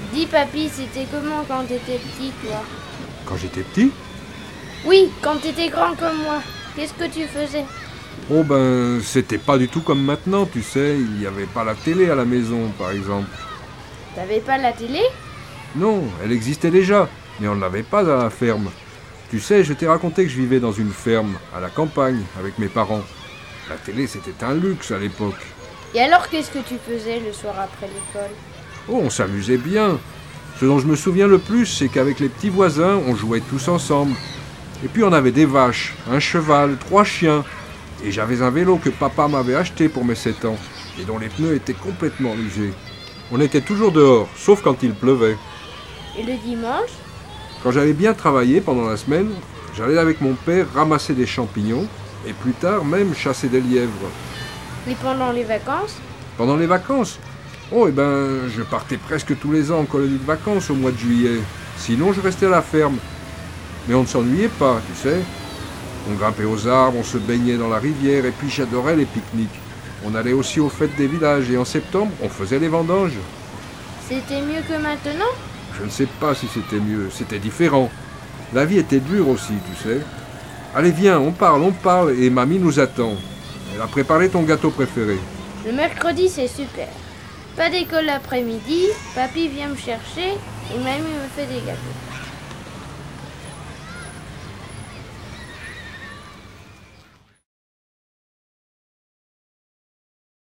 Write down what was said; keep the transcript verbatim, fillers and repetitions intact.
Dis papy, c'était comment quand t'étais petit, toi? Quand j'étais petit? Oui, quand t'étais grand comme moi. Qu'est-ce que tu faisais? Oh ben, c'était pas du tout comme maintenant, tu sais. Il n'y avait pas la télé à la maison, par exemple. T'avais pas la télé? Non, elle existait déjà, mais on ne l'avait pas à la ferme. Tu sais, je t'ai raconté que je vivais dans une ferme, à la campagne, avec mes parents. La télé, c'était un luxe à l'époque. Et alors, qu'est-ce que tu faisais le soir après l'école? Oh, on s'amusait bien. Ce dont je me souviens le plus, c'est qu'avec les petits voisins, on jouait tous ensemble. Et puis on avait des vaches, un cheval, trois chiens. Et j'avais un vélo que papa m'avait acheté pour mes sept ans, et dont les pneus étaient complètement usés. On était toujours dehors, sauf quand il pleuvait. Et le dimanche? Quand j'avais bien travaillé pendant la semaine, j'allais avec mon père ramasser des champignons, et plus tard même chasser des lièvres. Et pendant les vacances? Pendant les vacances, oh, eh ben, je partais presque tous les ans en colonie de vacances au mois de juillet. Sinon, je restais à la ferme. Mais on ne s'ennuyait pas, tu sais. On grimpait aux arbres, on se baignait dans la rivière, et puis j'adorais les pique-niques. On allait aussi aux fêtes des villages, et en septembre, on faisait les vendanges. C'était mieux que maintenant? Je ne sais pas si c'était mieux, c'était différent. La vie était dure aussi, tu sais. Allez, viens, on parle, on parle, et mamie nous attend. Elle a préparé ton gâteau préféré. Le mercredi, c'est super. Pas d'école l'après-midi, papy vient me chercher et mamie me fait des gâteaux.